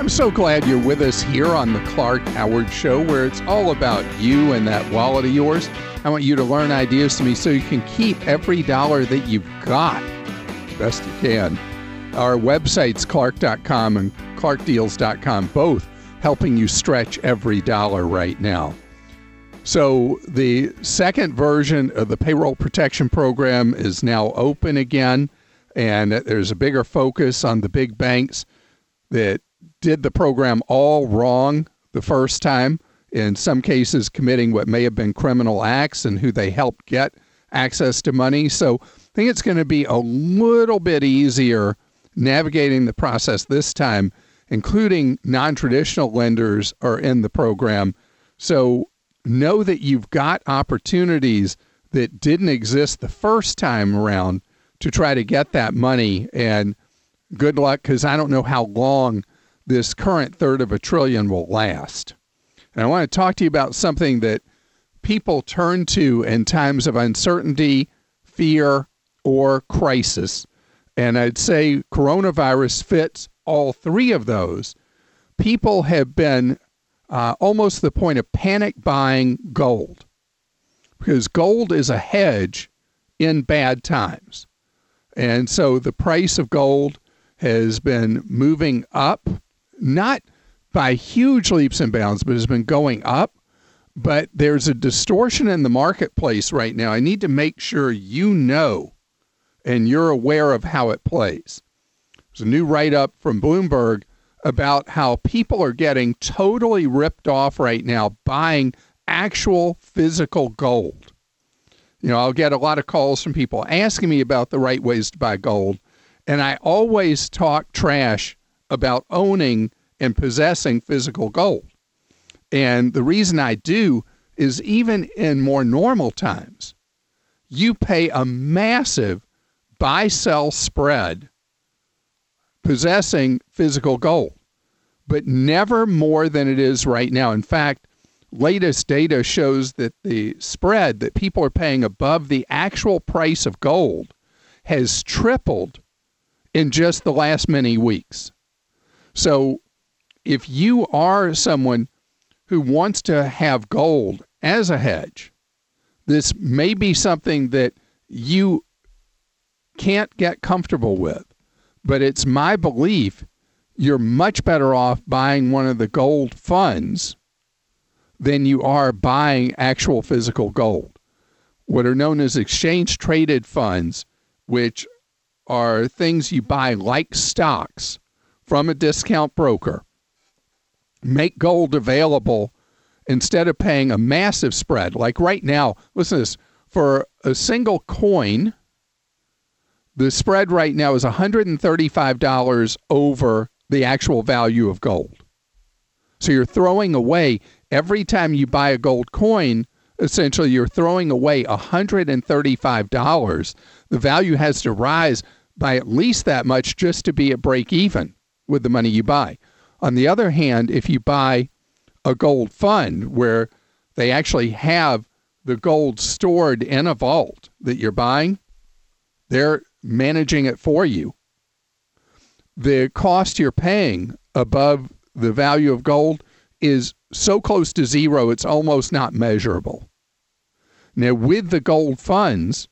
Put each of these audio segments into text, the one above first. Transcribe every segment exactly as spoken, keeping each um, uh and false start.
I'm so glad you're with us here on the Clark Howard Show, where it's all about you and that wallet of yours. I want you to learn ideas to me so you can keep every dollar that you've got the best you can. Our websites, clark dot com and clark deals dot com, both helping you stretch every dollar right now. So the second version of the Payroll Protection Program is now open again, and there's a bigger focus on the big banks that did the program all wrong the first time, in some cases committing what may have been criminal acts and who they helped get access to money. So I think it's going to be a little bit easier navigating the process this time, including non-traditional lenders are in the program. So know that you've got opportunities that didn't exist the first time around to try to get that money. And good luck, because I don't know how long this current third of a trillion will last. And I want to talk to you about something that people turn to in times of uncertainty, fear, or crisis. And I'd say coronavirus fits all three of those. People have been uh, almost to the point of panic buying gold, because gold is a hedge in bad times. And so the price of gold has been moving up, not by huge leaps and bounds, but has been going up. But there's a distortion in the marketplace right now. I need to make sure you know and you're aware of how it plays. There's a new write-up from Bloomberg about how people are getting totally ripped off right now buying actual physical gold. You know, I'll get a lot of calls from people asking me about the right ways to buy gold, and I always talk trash about owning and possessing physical gold. And the reason I do is even in more normal times, you pay a massive buy-sell spread possessing physical gold, but never more than it is right now. In fact, latest data shows that the spread that people are paying above the actual price of gold has tripled in just the last many weeks. So if you are someone who wants to have gold as a hedge, this may be something that you can't get comfortable with, but it's my belief you're much better off buying one of the gold funds than you are buying actual physical gold. What are known as exchange-traded funds, which are things you buy like stocks from a discount broker, make gold available instead of paying a massive spread. Like right now, listen to this, for a single coin, the spread right now is one hundred thirty-five dollars over the actual value of gold. So you're throwing away, every time you buy a gold coin, essentially you're throwing away one hundred thirty-five dollars. The value has to rise by at least that much just to be at break even with the money you buy. On the other hand, if you buy a gold fund where they actually have the gold stored in a vault that you're buying, they're managing it for you. The cost you're paying above the value of gold is so close to zero, it's almost not measurable. Now, with the gold funds,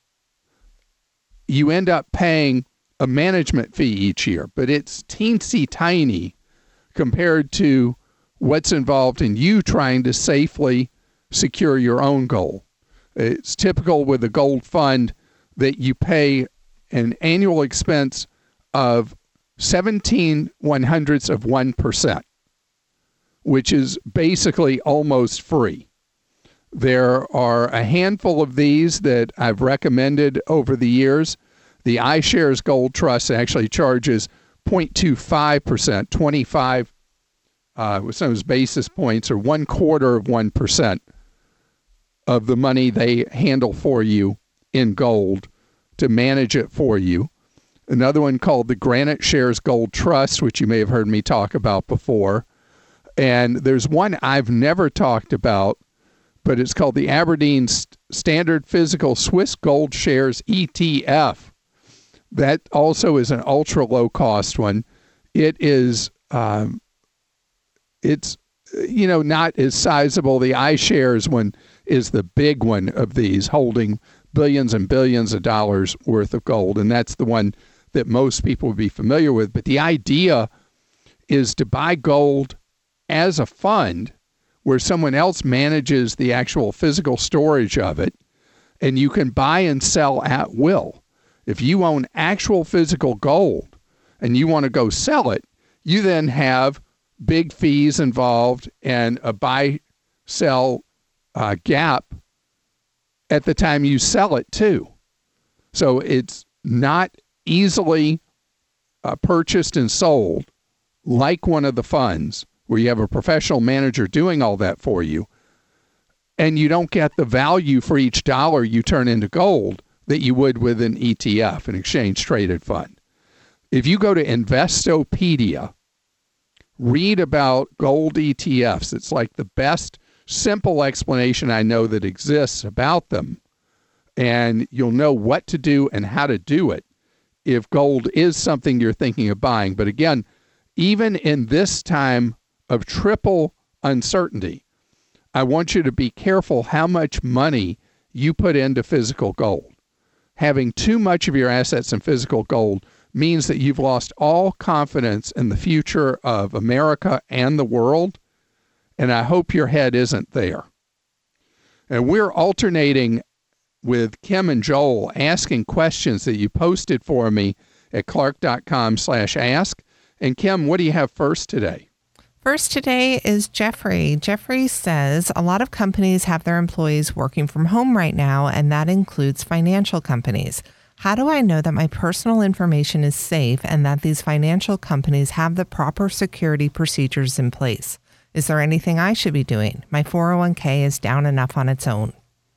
you end up paying a management fee each year, but it's teensy tiny compared to what's involved in you trying to safely secure your own gold. It's typical with a gold fund that you pay an annual expense of seventeen one hundredths of one percent, which is basically almost free. There are a handful of these that I've recommended over the years. The iShares Gold Trust actually charges zero point two five percent, twenty-five uh, with some of those basis points, or one quarter of one percent of the money they handle for you in gold to manage it for you. Another one called the Granite Shares Gold Trust, which you may have heard me talk about before. And there's one I've never talked about, but it's called the Aberdeen Standard Physical Swiss Gold Shares E T F. That also is an ultra low cost one. It is um, it's, you know, not as sizable. The iShares one is the big one of these, holding billions and billions of dollars worth of gold. And that's the one that most people would be familiar with. But the idea is to buy gold as a fund where someone else manages the actual physical storage of it, and you can buy and sell at will. If you own actual physical gold and you want to go sell it, you then have big fees involved and a buy-sell uh, gap at the time you sell it too. So it's not easily uh, purchased and sold like one of the funds where you have a professional manager doing all that for you, and you don't get the value for each dollar you turn into gold that you would with an E T F, an exchange-traded fund. If you go to Investopedia, read about gold E T Fs. It's like the best simple explanation I know that exists about them, and you'll know what to do and how to do it if gold is something you're thinking of buying. But again, even in this time of triple uncertainty, I want you to be careful how much money you put into physical gold. Having too much of your assets in physical gold means that you've lost all confidence in the future of America and the world, and I hope your head isn't there. And we're alternating with Kim and Joel asking questions that you posted for me at clark.com slash ask. And Kim, what do you have first today? First today is Jeffrey. Jeffrey says a lot of companies have their employees working from home right now, and that includes financial companies. How do I know that my personal information is safe and that these financial companies have the proper security procedures in place? Is there anything I should be doing? My four oh one k is down enough on its own.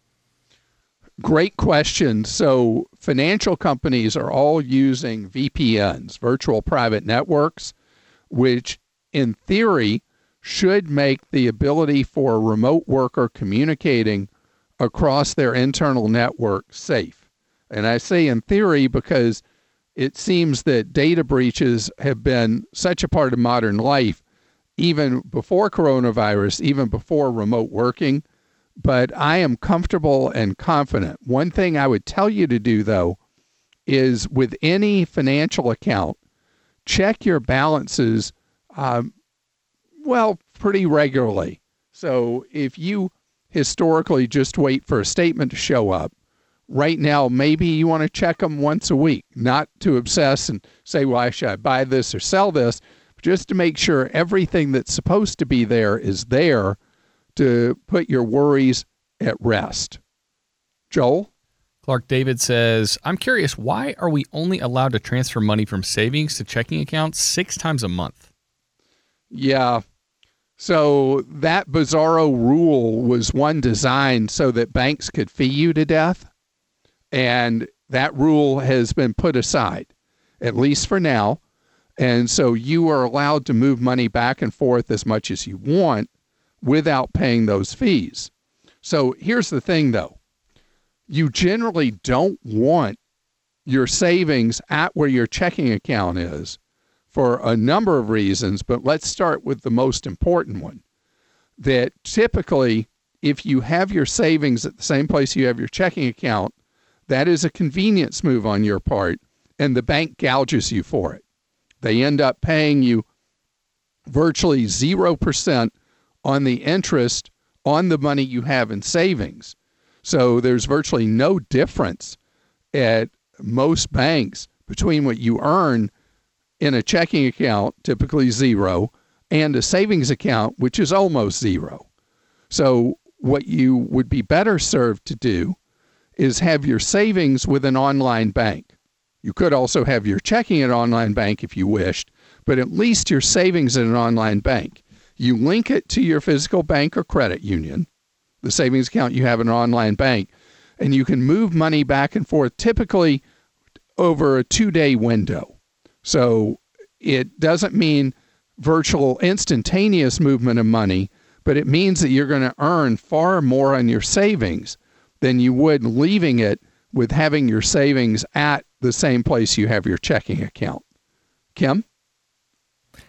Great question. So financial companies are all using V P Ns, virtual private networks, which in theory should make the ability for a remote worker communicating across their internal network safe. And I say in theory because it seems that data breaches have been such a part of modern life, even before coronavirus, even before remote working. But I am comfortable and confident. One thing I would tell you to do, though, is with any financial account, check your balances, um, well, pretty regularly. So if you historically just wait for a statement to show up, right now, maybe you want to check them once a week, not to obsess and say, why should I buy this or sell this, just to make sure everything that's supposed to be there is there to put your worries at rest. Joel? Clark David says, I'm curious, why are we only allowed to transfer money from savings to checking accounts six times a month? Yeah. So that bizarro rule was one designed so that banks could fee you to death. And that rule has been put aside, at least for now. And so you are allowed to move money back and forth as much as you want without paying those fees. So here's the thing, though. You generally don't want your savings at where your checking account is for a number of reasons, but let's start with the most important one. That typically, if you have your savings at the same place you have your checking account, that is a convenience move on your part, and the bank gouges you for it. They end up paying you virtually zero percent on the interest on the money you have in savings. So there's virtually no difference at most banks between what you earn in a checking account, typically zero, and a savings account, which is almost zero. So what you would be better served to do is have your savings with an online bank. You could also have your checking at an online bank if you wished, but at least your savings at an online bank. You link it to your physical bank or credit union, the savings account you have in an online bank, and you can move money back and forth typically over a two-day window. So it doesn't mean virtual instantaneous movement of money, but it means that you're going to earn far more on your savings than you would leaving it with having your savings at the same place you have your checking account. Kim?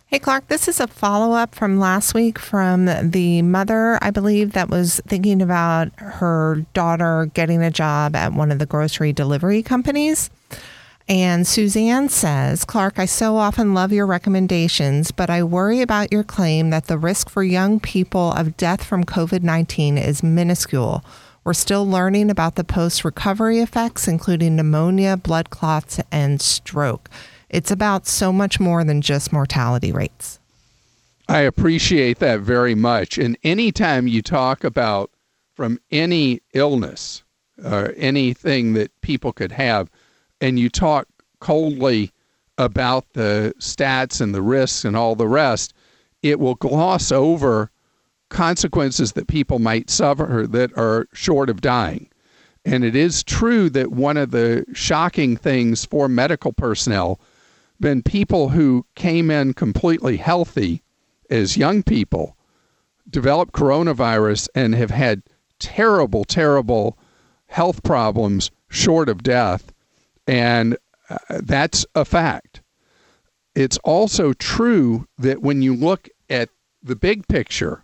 Hey, Clark, this is a follow-up from last week from the mother, I believe, that was thinking about her daughter getting a job at one of the grocery delivery companies. And Suzanne says, Clark, I so often love your recommendations, but I worry about your claim that the risk for young people of death from covid nineteen is minuscule. We're still learning about the post-recovery effects, including pneumonia, blood clots, and stroke. It's about so much more than just mortality rates. I appreciate that very much. And anytime you talk about from any illness or anything that people could have, and you talk coldly about the stats and the risks and all the rest, it will gloss over consequences that people might suffer that are short of dying. And it is true that one of the shocking things for medical personnel been people who came in completely healthy as young people, developed coronavirus, and have had terrible, terrible health problems short of death. And uh, that's a fact. It's also true that when you look at the big picture,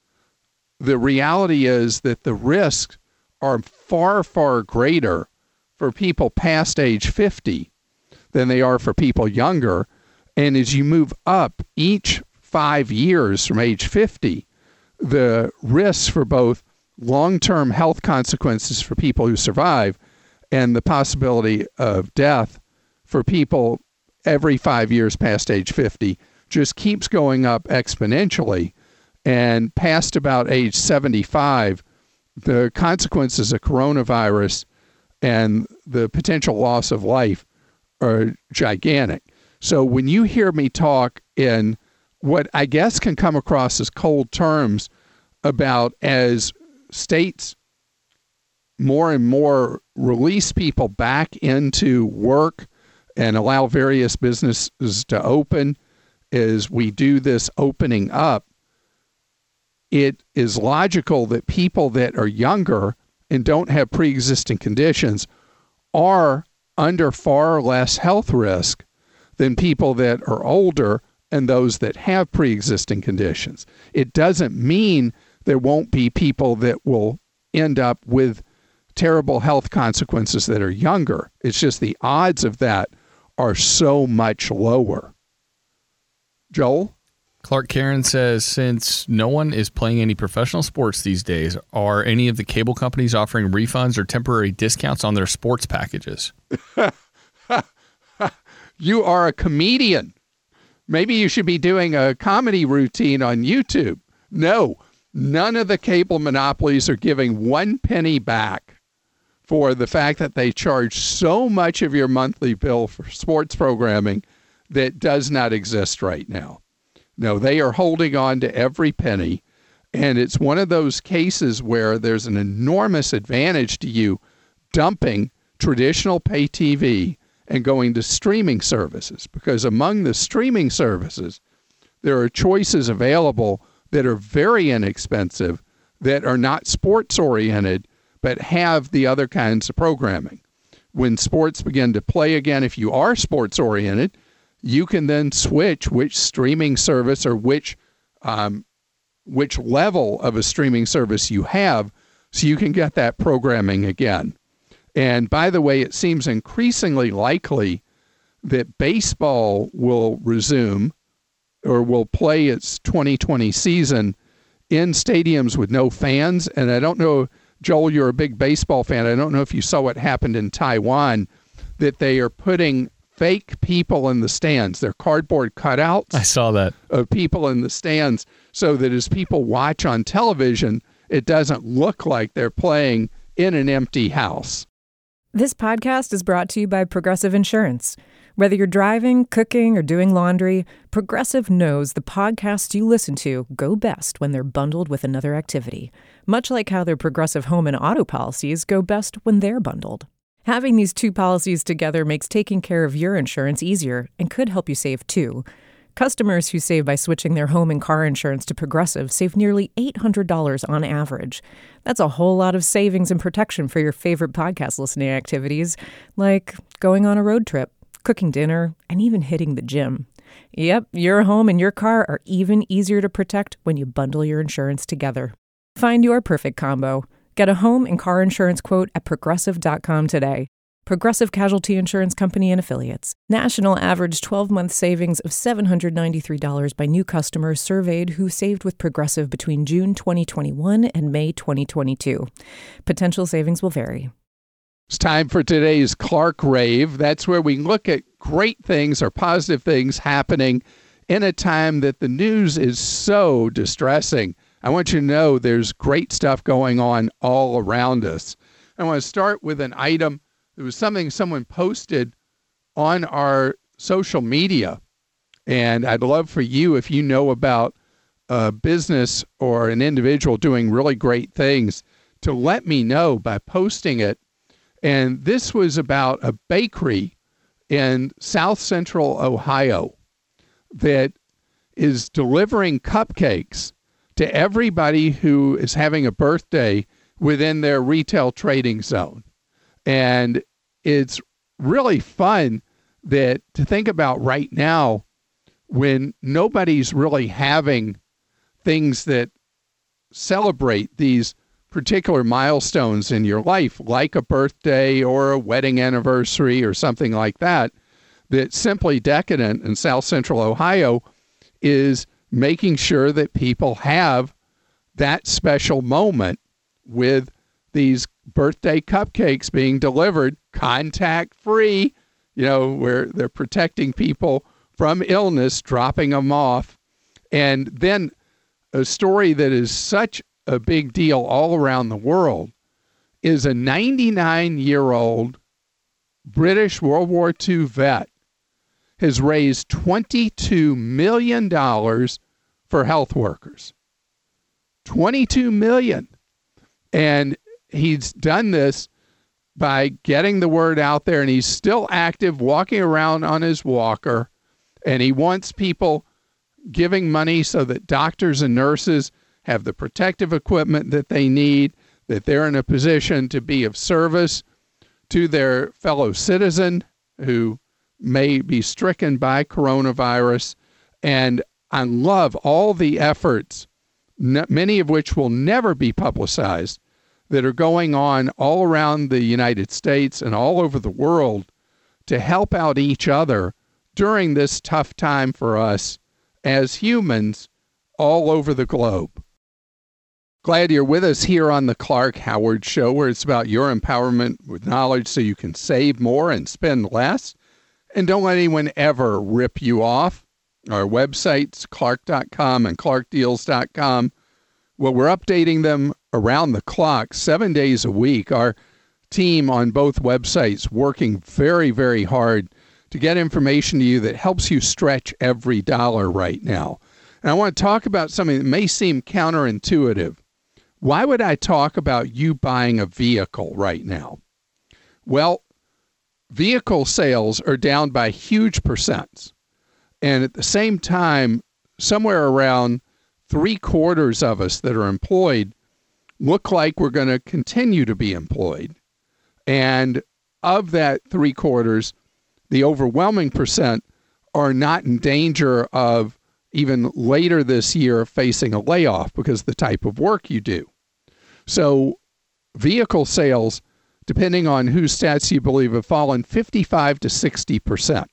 the reality is that the risks are far, far greater for people past age fifty than they are for people younger. And as you move up each five years from age fifty, the risks for both long-term health consequences for people who survive and the possibility of death for people every five years past age fifty just keeps going up exponentially. And past about age seventy-five, the consequences of coronavirus and the potential loss of life are gigantic. So when you hear me talk in what I guess can come across as cold terms about as states more and more release people back into work and allow various businesses to open, as we do this opening up, it is logical that people that are younger and don't have pre-existing conditions are under far less health risk than people that are older and those that have pre-existing conditions. It doesn't mean there won't be people that will end up with terrible health consequences that are younger. It's just the odds of that are so much lower. Joel? Clark Karen says, since no one is playing any professional sports these days, are any of the cable companies offering refunds or temporary discounts on their sports packages? You are a comedian. Maybe you should be doing a comedy routine on YouTube. No, none of the cable monopolies are giving one penny back for the fact that they charge so much of your monthly bill for sports programming that does not exist right now. No, they are holding on to every penny, and it's one of those cases where there's an enormous advantage to you dumping traditional pay T V and going to streaming services, because among the streaming services, there are choices available that are very inexpensive, that are not sports-oriented, but have the other kinds of programming. When sports begin to play again, if you are sports-oriented, you can then switch which streaming service or which um, which level of a streaming service you have, so you can get that programming again. And by the way, it seems increasingly likely that baseball will resume or will play its twenty twenty season in stadiums with no fans. And I don't know, Joel, you're a big baseball fan. I don't know if you saw what happened in Taiwan, that they are putting fake people in the stands. They're cardboard cutouts. I saw that. Of people in the stands, so that as people watch on television, it doesn't look like they're playing in an empty house. This podcast is brought to you by Progressive Insurance. Whether you're driving, cooking, or doing laundry, Progressive knows the podcasts you listen to go best when they're bundled with another activity, much like how their Progressive home and auto policies go best when they're bundled. Having these two policies together makes taking care of your insurance easier and could help you save too. Customers who save by switching their home and car insurance to Progressive save nearly eight hundred dollars on average. That's a whole lot of savings and protection for your favorite podcast listening activities, like going on a road trip, cooking dinner, and even hitting the gym. Yep, your home and your car are even easier to protect when you bundle your insurance together. Find your perfect combo. Get a home and car insurance quote at progressive dot com today. Progressive Casualty Insurance Company and Affiliates. National average twelve-month savings of seven hundred ninety-three dollars by new customers surveyed who saved with Progressive between June twenty twenty-one and May twenty twenty-two. Potential savings will vary. It's time for today's Clark Rave. That's where we look at great things or positive things happening in a time that the news is so distressing. I want you to know there's great stuff going on all around us. I want to start with an item. It was something someone posted on our social media, and I'd love for you, if you know about a business or an individual doing really great things, to let me know by posting it. And this was about a bakery in South Central Ohio that is delivering cupcakes to everybody who is having a birthday within their retail trading zone. And it's really fun that to think about right now when nobody's really having things that celebrate these particular milestones in your life, like a birthday or a wedding anniversary or something like that, that Simply Decadent in South Central Ohio is making sure that people have that special moment with these birthday cupcakes being delivered contact-free, you know, where they're protecting people from illness, dropping them off. And then a story that is such a big deal all around the world is a ninety-nine-year-old British World War Two vet has raised twenty-two million dollars for health workers. twenty-two million dollars. And he's done this by getting the word out there, and he's still active, walking around on his walker, and he wants people giving money so that doctors and nurses have the protective equipment that they need, that they're in a position to be of service to their fellow citizen who may be stricken by coronavirus. And I love all the efforts, many of which will never be publicized, that are going on all around the United States and all over the world to help out each other during this tough time for us as humans all over the globe. Glad you're with us here on the Clark Howard Show, where it's about your empowerment with knowledge so you can save more and spend less. And don't let anyone ever rip you off. Our websites, clark dot com and clark deals dot com. Well, we're updating them around the clock, seven days a week. Our team on both websites working very, very hard to get information to you that helps you stretch every dollar right now. And I want to talk about something that may seem counterintuitive. Why would I talk about you buying a vehicle right now? Well, vehicle sales are down by huge percents. And at the same time, somewhere around three quarters of us that are employed look like we're going to continue to be employed. And of that three quarters, the overwhelming percent are not in danger of even later this year facing a layoff because of the type of work you do. So vehicle sales, depending on whose stats you believe, have fallen fifty-five to sixty percent.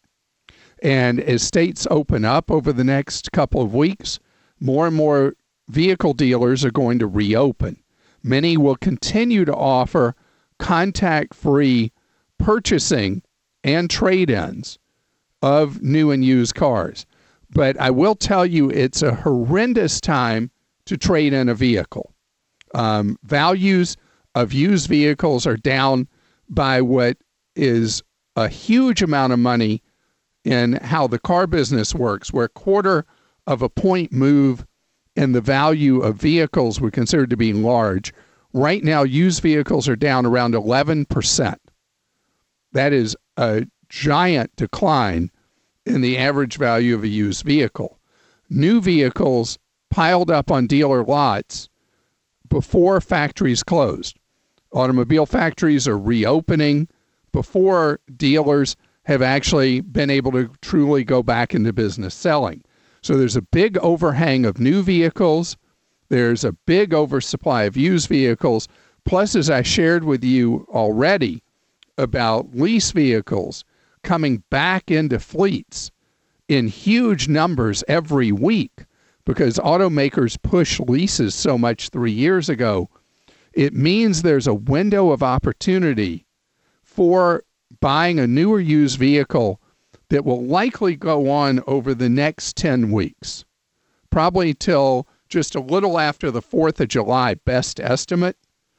And as states open up over the next couple of weeks, more and more vehicle dealers are going to reopen. Many will continue to offer contact-free purchasing and trade-ins of new and used cars. But I will tell you, it's a horrendous time to trade in a vehicle. Um, values of used vehicles are down by what is a huge amount of money in how the car business works, where a quarter of a point move in the value of vehicles we consider to be large. Right now, used vehicles are down around eleven percent. That is a giant decline in the average value of a used vehicle. New vehicles piled up on dealer lots before factories closed. Automobile factories are reopening before dealers have actually been able to truly go back into business selling. So there's a big overhang of new vehicles. There's a big oversupply of used vehicles. Plus, as I shared with you already about lease vehicles coming back into fleets in huge numbers every week because automakers pushed leases so much three years ago, it means there's a window of opportunity for buying a new or used vehicle that will likely go on over the next ten weeks, probably till just a little after the fourth of July, best estimate.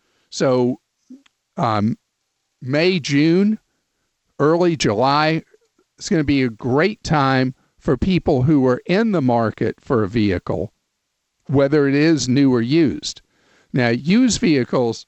So um, May, June, early July, it's going to be a great time for people who are in the market for a vehicle, whether it is new or used. Now, used vehicles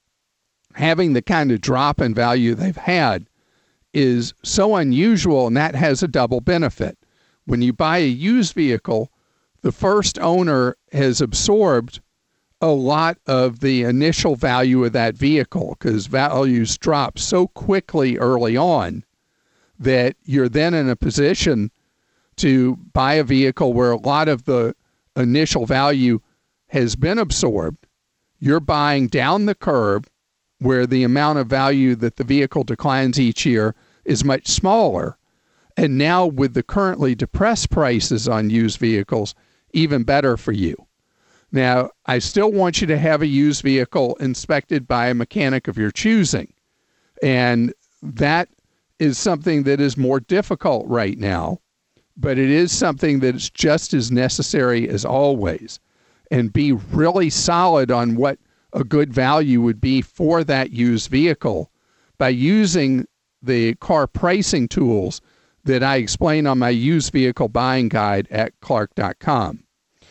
having the kind of drop in value they've had is so unusual, and that has a double benefit. When you buy a used vehicle, the first owner has absorbed a lot of the initial value of that vehicle because values drop so quickly early on that you're then in a position to buy a vehicle where a lot of the initial value has been absorbed. You're buying down the curve where the amount of value that the vehicle declines each year is much smaller. And now with the currently depressed prices on used vehicles, even better for you. Now, I still want you to have a used vehicle inspected by a mechanic of your choosing. And that is something that is more difficult right now, but it is something that is just as necessary as always. And be really solid on what a good value would be for that used vehicle by using the car pricing tools that I explain on my used vehicle buying guide at clark dot com.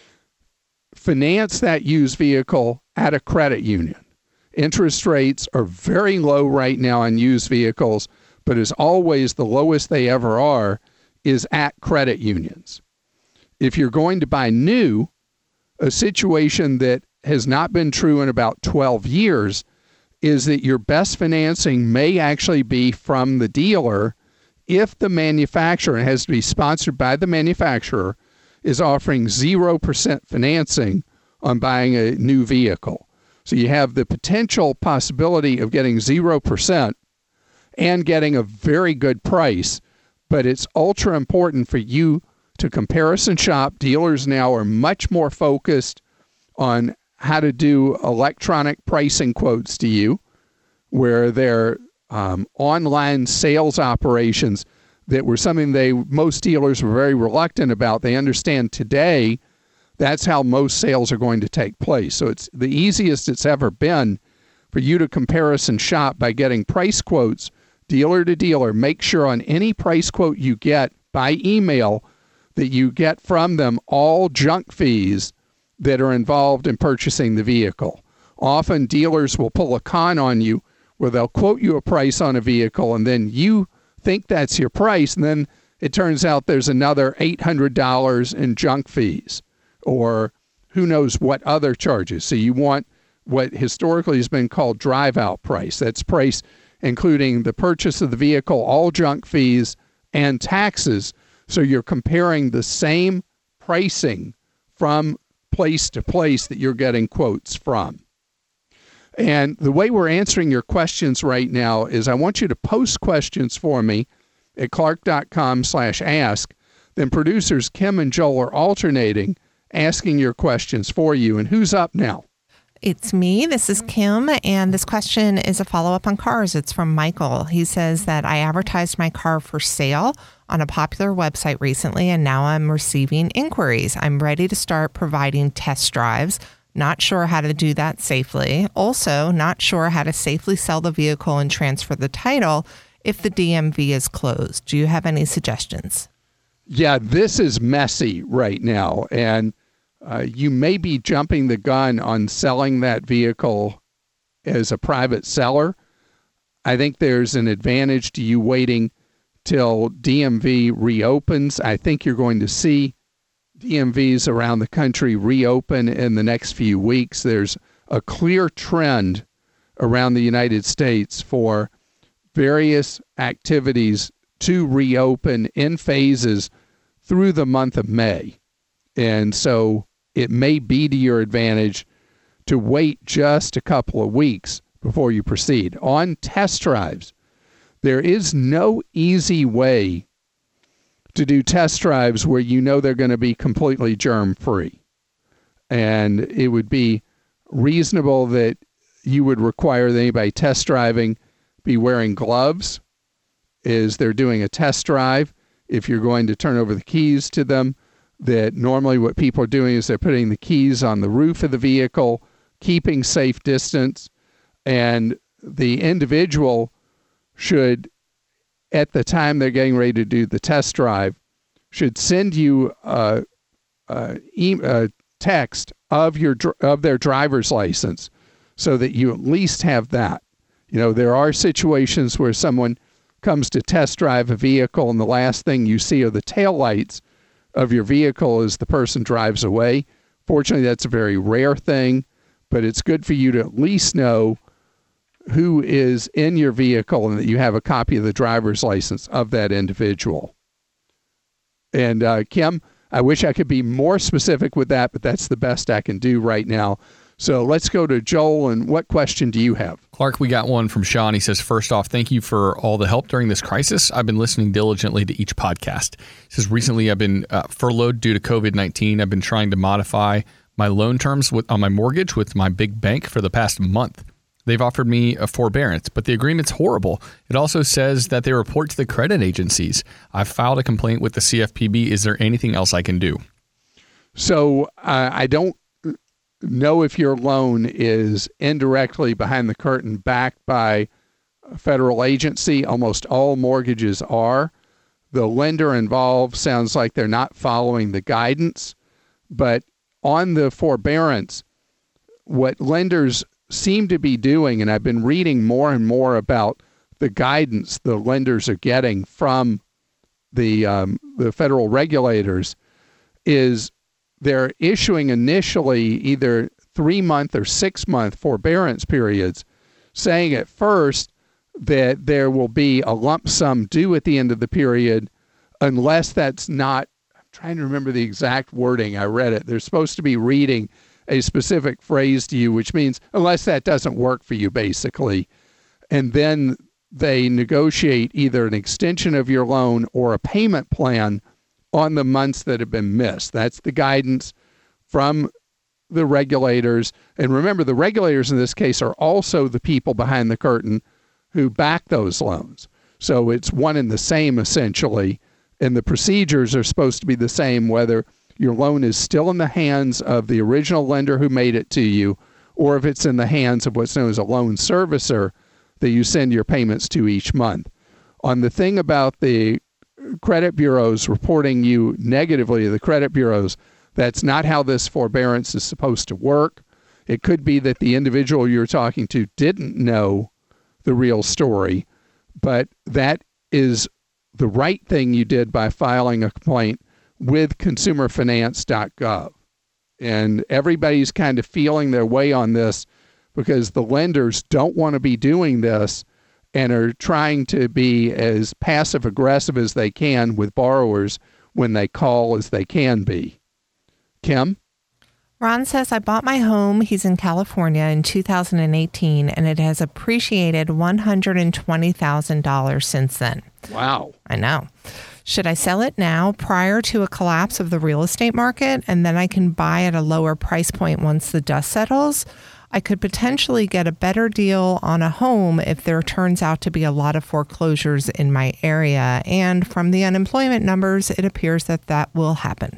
Finance that used vehicle at a credit union. Interest rates are very low right now on used vehicles, but as always, the lowest they ever are is at credit unions. If you're going to buy new, a situation that has not been true in about twelve years is that your best financing may actually be from the dealer if the manufacturer, and it has to be sponsored by the manufacturer, is offering zero percent financing on buying a new vehicle. So you have the potential possibility of getting zero percent and getting a very good price, but it's ultra important for you to comparison shop. Dealers now are much more focused on how to do electronic pricing quotes to you, where their um, online sales operations that were something they most dealers were very reluctant about. They understand today that's how most sales are going to take place. So it's the easiest it's ever been for you to comparison shop by getting price quotes dealer to dealer. Make sure on any price quote you get by email that you get from them all junk fees that are involved in purchasing the vehicle. Often dealers will pull a con on you where they'll quote you a price on a vehicle and then you think that's your price, and then it turns out there's another eight hundred dollars in junk fees or who knows what other charges. So you want what historically has been called drive-out price. That's price including the purchase of the vehicle, all junk fees, and taxes. So you're comparing the same pricing from place to place that you're getting quotes from. And the way we're answering your questions right now is I want you to post questions for me at clark dot com slash ask. Then producers Kim and Joel are alternating, asking your questions for you. And who's up now? It's me. This is Kim, and this question is a follow-up on cars. It's from Michael. He says that I advertised my car for sale on a popular website recently, and now I'm receiving inquiries. I'm ready to start providing test drives. Not sure how to do that safely. Also, not sure how to safely sell the vehicle and transfer the title if the D M V is closed. Do you have any suggestions? Yeah, this is messy right now, and Uh, you may be jumping the gun on selling that vehicle as a private seller. I think there's an advantage to you waiting till D M V reopens. I think you're going to see D M Vs around the country reopen in the next few weeks. There's a clear trend around the United States for various activities to reopen in phases through the month of May. And so it may be to your advantage to wait just a couple of weeks before you proceed. On test drives, there is no easy way to do test drives where you know they're going to be completely germ-free. And it would be reasonable that you would require that anybody test driving be wearing gloves as they're doing a test drive. If you're going to turn over the keys to them, that normally what people are doing is they're putting the keys on the roof of the vehicle, keeping safe distance, and the individual should, at the time they're getting ready to do the test drive, should send you a, a, a text of your of their driver's license so that you at least have that. You know, there are situations where someone comes to test drive a vehicle and the last thing you see are the taillights of your vehicle as the person drives away. Fortunately, that's a very rare thing, but it's good for you to at least know who is in your vehicle and that you have a copy of the driver's license of that individual. And uh, Kim, I wish I could be more specific with that, but that's the best I can do right now. So let's go to Joel, and what question do you have? Clark, we got one from Sean. He says, first off, thank you for all the help during this crisis. I've been listening diligently to each podcast. He says, recently I've been uh, furloughed due to covid nineteen. I've been trying to modify my loan terms with, on my mortgage with my big bank for the past month. They've offered me a forbearance, but the agreement's horrible. It also says that they report to the credit agencies. I've filed a complaint with the C F P B. Is there anything else I can do? So uh, I don't know if your loan is indirectly behind the curtain backed by a federal agency. Almost all mortgages are. The lender involved sounds like they're not following the guidance. But on the forbearance, what lenders seem to be doing, and I've been reading more and more about the guidance the lenders are getting from the um, the federal regulators, is they're issuing initially either three-month or six-month forbearance periods, saying at first that there will be a lump sum due at the end of the period unless that's not, I'm trying to remember the exact wording, I read it. They're supposed to be reading a specific phrase to you, which means unless that doesn't work for you, basically. And then they negotiate either an extension of your loan or a payment plan on the months that have been missed. That's the guidance from the regulators. And remember, the regulators in this case are also the people behind the curtain who back those loans. So it's one and the same, essentially. And the procedures are supposed to be the same, whether your loan is still in the hands of the original lender who made it to you, or if it's in the hands of what's known as a loan servicer that you send your payments to each month. On the thing about the credit bureaus reporting you negatively to the credit bureaus, that's not how this forbearance is supposed to work. It could be that the individual you're talking to didn't know the real story, but that is the right thing you did by filing a complaint with consumer finance dot gov. And everybody's kind of feeling their way on this because the lenders don't want to be doing this and are trying to be as passive aggressive as they can with borrowers when they call as they can be. Kim? Ron says, I bought my home, he's in California, in two thousand eighteen, and it has appreciated one hundred twenty thousand dollars since then. Wow. I know. Should I sell it now prior to a collapse of the real estate market, and then I can buy at a lower price point once the dust settles? I could potentially get a better deal on a home if there turns out to be a lot of foreclosures in my area. And from the unemployment numbers, it appears that that will happen.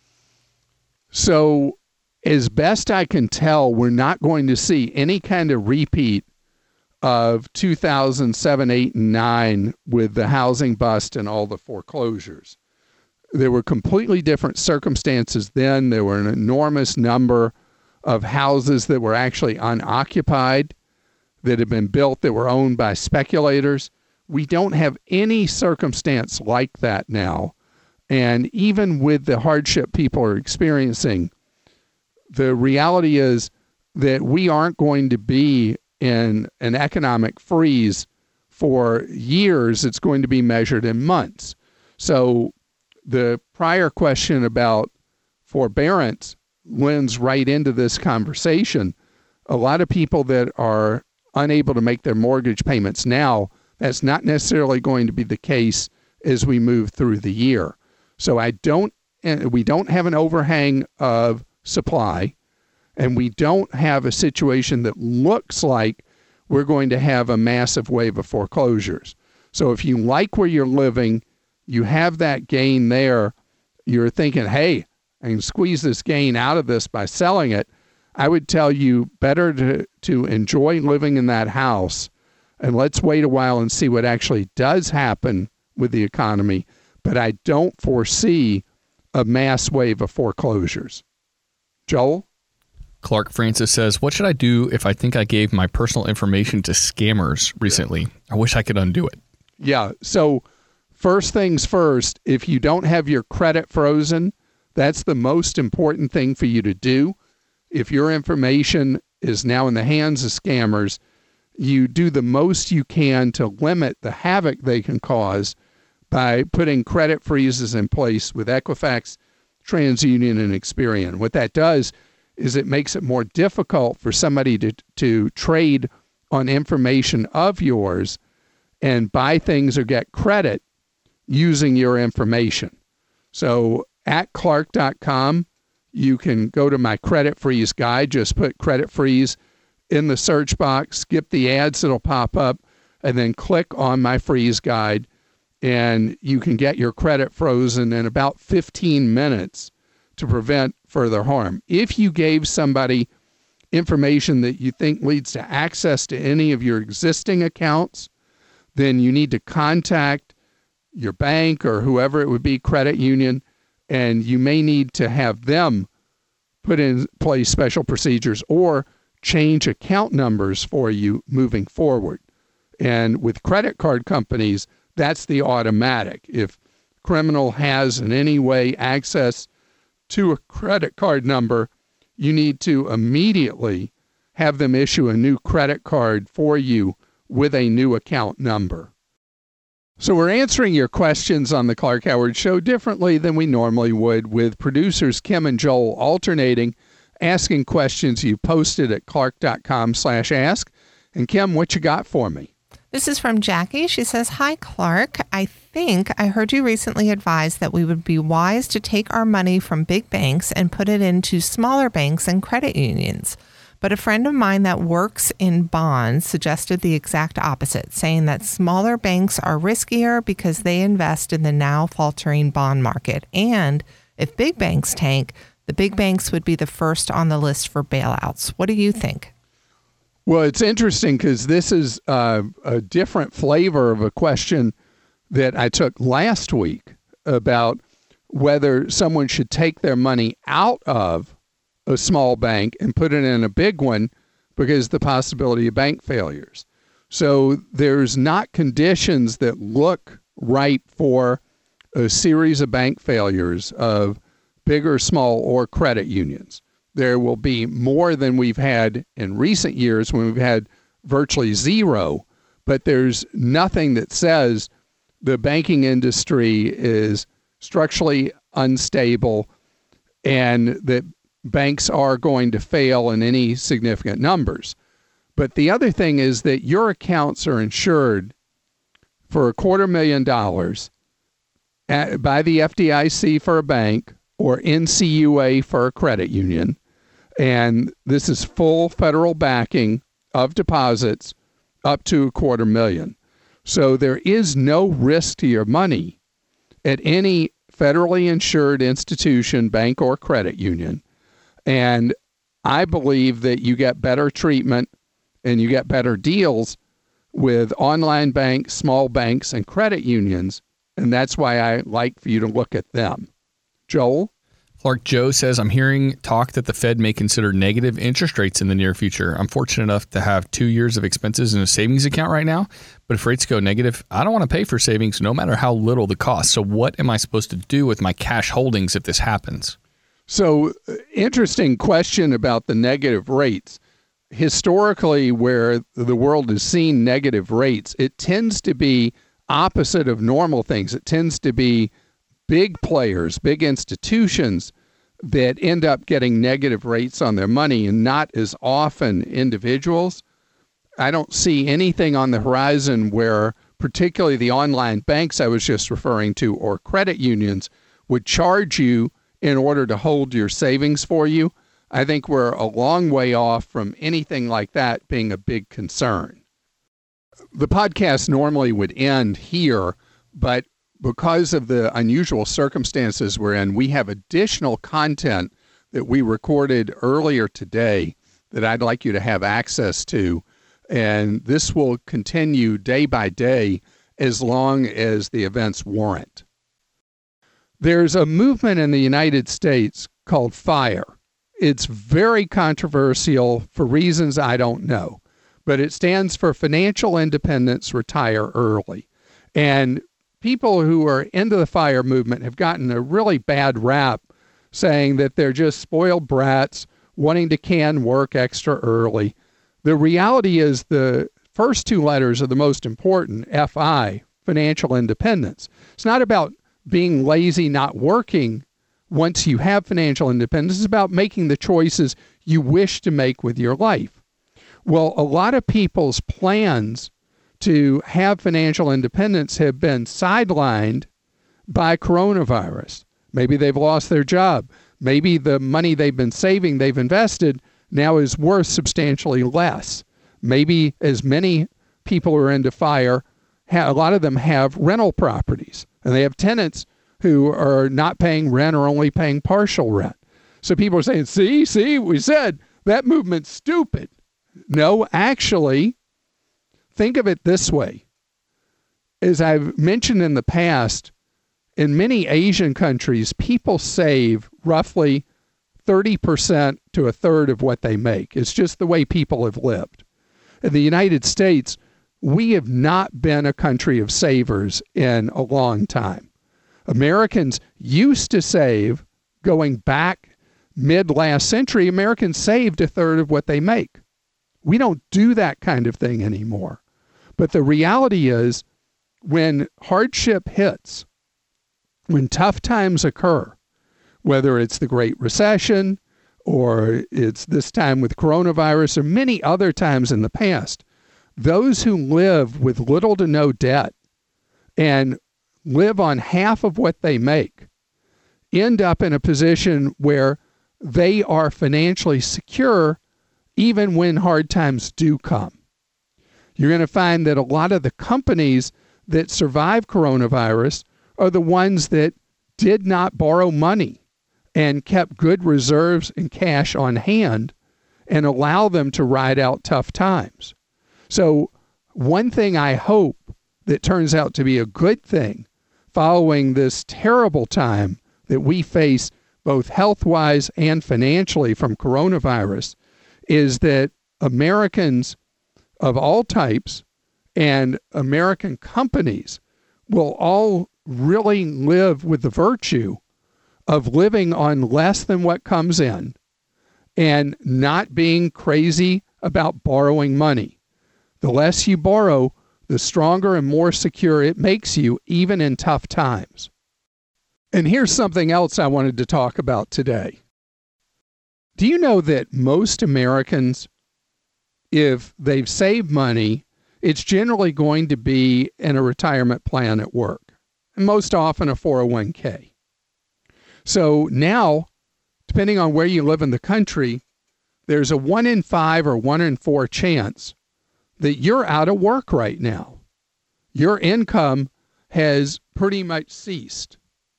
So as best I can tell, we're not going to see any kind of repeat of two thousand seven, eight, and nine with the housing bust and all the foreclosures. There were completely different circumstances then. There were an enormous number of houses that were actually unoccupied, that had been built, that were owned by speculators. We don't have any circumstance like that now. And even with the hardship people are experiencing, the reality is that we aren't going to be in an economic freeze for years, it's going to be measured in months. So the prior question about forbearance lends right into this conversation. A lot of people that are unable to make their mortgage payments now, that's not necessarily going to be the case as we move through the year. So I don't, we don't have an overhang of supply, and we don't have a situation that looks like we're going to have a massive wave of foreclosures. So if you like where you're living, you have that gain there, you're thinking, hey, I can squeeze this gain out of this by selling it. I would tell you better to, to enjoy living in that house, and let's wait a while and see what actually does happen with the economy. But I don't foresee a mass wave of foreclosures. Joel? Clark Francis says, what should I do if I think I gave my personal information to scammers recently? I wish I could undo it. Yeah. So first things first, if you don't have your credit frozen, that's the most important thing for you to do. If your information is now in the hands of scammers, you do the most you can to limit the havoc they can cause by putting credit freezes in place with Equifax, TransUnion, and Experian. What that does is it makes it more difficult for somebody to, to trade on information of yours and buy things or get credit using your information. So at clark dot com, you can go to my credit freeze guide, just put credit freeze in the search box, skip the ads that'll pop up, and then click on my freeze guide, and you can get your credit frozen in about fifteen minutes to prevent further harm. If you gave somebody information that you think leads to access to any of your existing accounts, then you need to contact your bank or whoever it would be, credit union, and you may need to have them put in place special procedures or change account numbers for you moving forward. And with credit card companies, that's the automatic. If a criminal has in any way access to a credit card number, you need to immediately have them issue a new credit card for you with a new account number. So we're answering your questions on the Clark Howard Show differently than we normally would, with producers Kim and Joel alternating, asking questions you posted at clark dot com slash ask. And Kim, what you got for me? This is from Jackie. She says, hi, Clark. I think I heard you recently advise that we would be wise to take our money from big banks and put it into smaller banks and credit unions. But a friend of mine that works in bonds suggested the exact opposite, saying that smaller banks are riskier because they invest in the now faltering bond market. And if big banks tank, the big banks would be the first on the list for bailouts. What do you think? Well, it's interesting because this is uh, a different flavor of a question that I took last week about whether someone should take their money out of a small bank and put it in a big one because of the possibility of bank failures. So there's not conditions that look right for a series of bank failures of big or small or credit unions. There will be more than we've had in recent years when we've had virtually zero, but there's nothing that says the banking industry is structurally unstable and that banks are going to fail in any significant numbers. But the other thing is that your accounts are insured for a quarter million dollars at, by the F D I C for a bank or N C U A for a credit union. And this is full federal backing of deposits up to a quarter million. So there is no risk to your money at any federally insured institution, bank, or credit union. And I believe that you get better treatment and you get better deals with online banks, small banks, and credit unions. And that's why I like for you to look at them. Joel? Clark Joe says, I'm hearing talk that the Fed may consider negative interest rates in the near future. I'm fortunate enough to have two years of expenses in a savings account right now. But if rates go negative, I don't want to pay for savings no matter how little the cost. So what am I supposed to do with my cash holdings if this happens? So, interesting question about the negative rates. historically, where the world has seen negative rates, it tends to be opposite of normal things. It tends to be big players, big institutions that end up getting negative rates on their money, and not as often individuals. I don't see anything on the horizon where particularly the online banks I was just referring to or credit unions would charge you in order to hold your savings for you. I think we're a long way off from anything like that being a big concern. The podcast normally would end here, but because of the unusual circumstances we're in, we have additional content that we recorded earlier today that I'd like you to have access to. And this will continue day by day as long as the events warrant. There's a movement in the United States called FIRE. It's very controversial for reasons I don't know, but it stands for Financial Independence, Retire Early. And people who are into the FIRE movement have gotten a really bad rap, saying that they're just spoiled brats wanting to can work extra early. The reality is the first two letters are the most important, F I, financial independence. It's not about being lazy, not working once you have financial independence. It's about making the choices you wish to make with your life. Well, a lot of people's plans to have financial independence have been sidelined by coronavirus. Maybe they've lost their job. Maybe the money they've been saving, they've invested, now is worth substantially less. Maybe as many people who are into FIRE, a lot of them have rental properties, and they have tenants who are not paying rent or only paying partial rent. So people are saying, see, see, we said that movement's stupid. No, actually, think of it this way. As I've mentioned in the past, in many Asian countries, people save roughly thirty percent to a third of what they make. It's just the way people have lived. In the United States, we have not been a country of savers in a long time. Americans used to save, going back mid-last century, Americans saved a third of what they make. We don't do that kind of thing anymore. But the reality is, when hardship hits, when tough times occur, whether it's the Great Recession or it's this time with coronavirus or many other times in the past, those who live with little to no debt and live on half of what they make end up in a position where they are financially secure even when hard times do come. You're going to find that a lot of the companies that survive coronavirus are the ones that did not borrow money and kept good reserves and cash on hand and allow them to ride out tough times. So one thing I hope that turns out to be a good thing following this terrible time that we face both health-wise and financially from coronavirus is that Americans of all types and American companies will all really live with the virtue of living on less than what comes in and not being crazy about borrowing money. The less you borrow, the stronger and more secure it makes you, even in tough times. And here's something else I wanted to talk about today. Do you know that most Americans, if they've saved money, it's generally going to be in a retirement plan at work, and most often a four oh one k. So now, depending on where you live in the country, there's a one in five or one in four chance that you're out of work right now. Your income has pretty much ceased.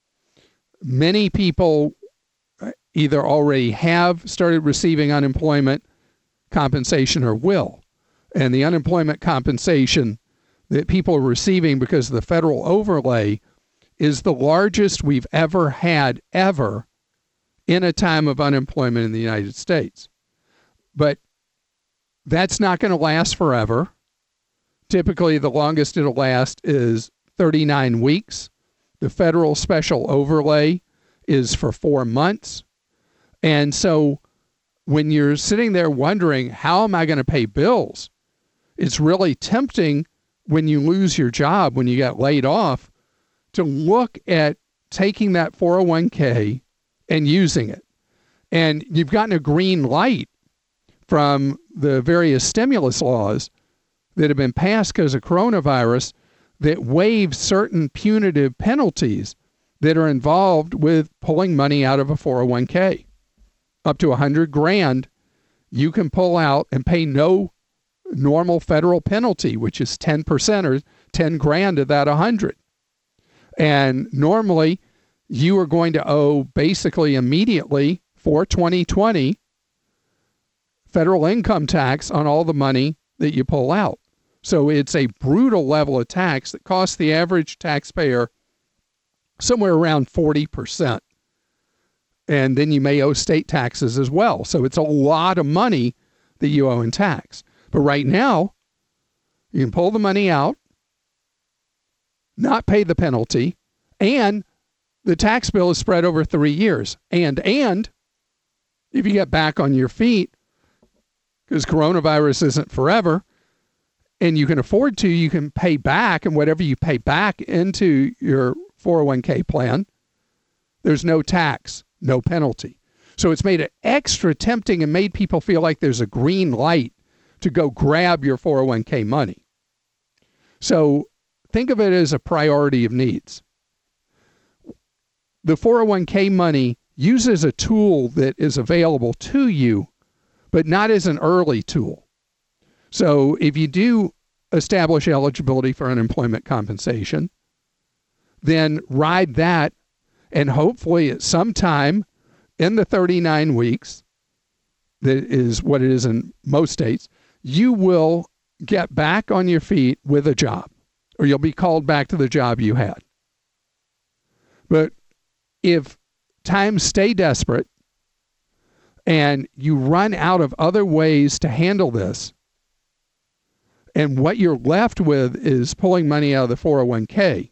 Many people either already have started receiving unemployment compensation or will. And the unemployment compensation that people are receiving because of the federal overlay is the largest we've ever had ever in a time of unemployment in the United States. But that's not going to last forever. Typically, the longest it'll last is thirty-nine weeks. The federal special overlay is for four months. And so when you're sitting there wondering, how am I going to pay bills? It's really tempting when you lose your job, when you get laid off, to look at taking that four oh one k and using it. And you've gotten a green light from the various stimulus laws that have been passed because of coronavirus that waive certain punitive penalties that are involved with pulling money out of a four oh one k. Up to a hundred grand, you can pull out and pay no normal federal penalty, which is ten percent or ten grand of that a hundred. And normally you are going to owe basically immediately for twenty twenty federal income tax on all the money that you pull out. So it's a brutal level of tax that costs the average taxpayer somewhere around forty percent. And then you may owe state taxes as well. So it's a lot of money that you owe in tax. But right now, you can pull the money out, not pay the penalty, and the tax bill is spread over three years. And, and if you get back on your feet, because coronavirus isn't forever, and you can afford to, you can pay back, and whatever you pay back into your four oh one k plan, there's no tax, no penalty. So it's made it extra tempting and made people feel like there's a green light to go grab your four oh one k money. So think of it as a priority of needs. The four oh one k money uses a tool that is available to you, but not as an early tool. So if you do establish eligibility for unemployment compensation, then ride that, and hopefully at some time in the thirty-nine weeks, that is what it is in most states, you will get back on your feet with a job, or you'll be called back to the job you had. But if times stay desperate and you run out of other ways to handle this, and what you're left with is pulling money out of the four oh one k,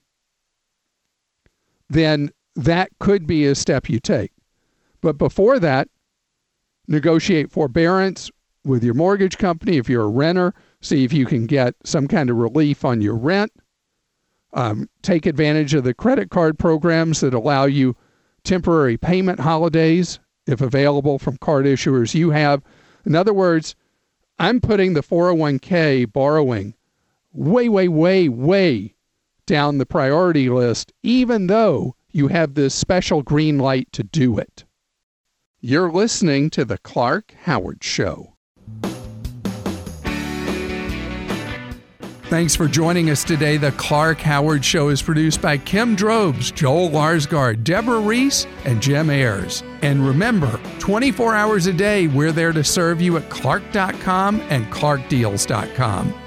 then that could be a step you take. But before that, negotiate forbearance with your mortgage company. If you're a renter, see if you can get some kind of relief on your rent. Um, take advantage of the credit card programs that allow you temporary payment holidays, if available, from card issuers you have. In other words, I'm putting the four oh one k borrowing way, way, way, way down the priority list, even though you have this special green light to do it. You're listening to The Clark Howard Show. Thanks for joining us today. The Clark Howard Show is produced by Kim Drobes, Joel Larsgaard, Deborah Reese, and Jim Ayers. And remember, twenty-four hours a day, we're there to serve you at clark dot com and clark deals dot com.